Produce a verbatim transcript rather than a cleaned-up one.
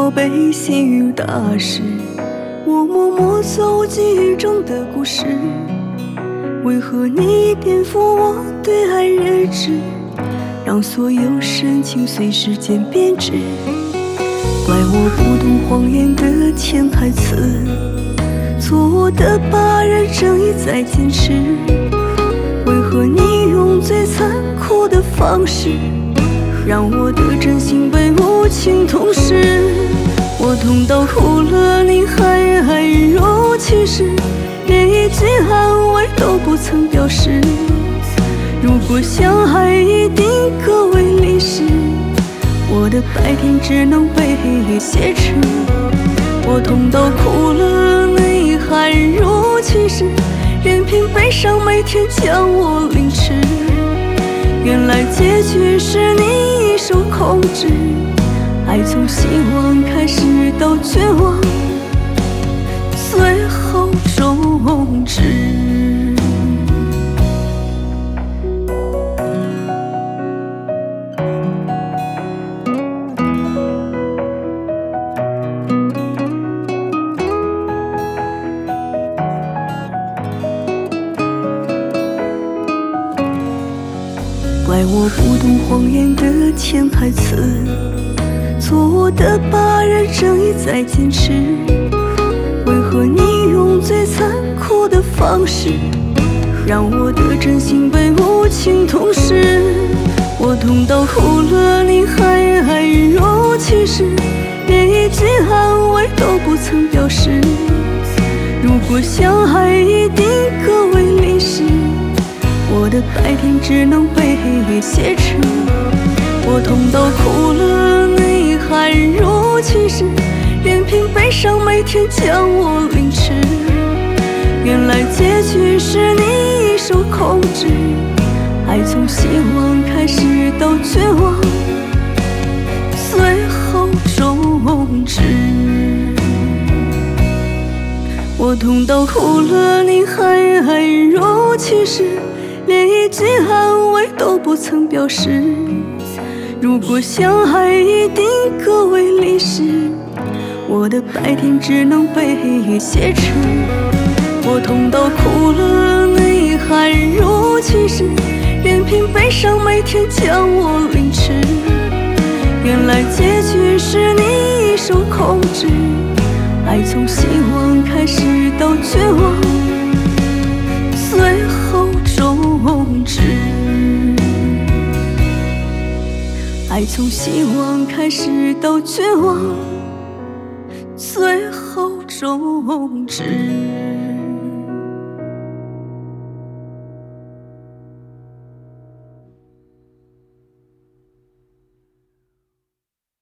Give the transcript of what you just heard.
我被细雨打湿，我默默走记忆中的故事。为何你颠覆我对爱认知，让所有深情随时间变质？怪我不懂谎言的潜台词，错我的把人正义在坚持。为何你用最残酷的方式，让我的真心被无情吞噬？我痛到哭了，你还爱如其时，连一句安慰都不曾表示。如果相爱一定各为历史，我的白天只能被黑夜挟持。我痛到哭了，你还如其时，任凭悲伤每天将我凌迟。原来结局是你一手控制，爱从希望开始到绝望，最后终止。怪我不懂谎言的潜台词，错我的把人正义在坚持。为何你用最残酷的方式，让我的真心被无情吞噬？我痛到哭了，你还爱如其时，连一句安慰都不曾表示。如果相爱一定各为历史，我的白天只能被黑夜挟持。我痛到哭了，你还如其时，任凭悲伤每天将我凌迟。原来结局是你一手控制，爱从希望开始到绝望，最后终止。我痛到哭了，你还爱如其时，连一句安慰都不曾表示。如果相爱一定各为历史，我的白天只能被黑夜挟持。我痛到哭了，你还如其时，任凭悲伤每天将我凌迟。原来结局是你一手控制，爱从希望开始到绝望，最后终止。爱从希望开始到绝望，最后终止。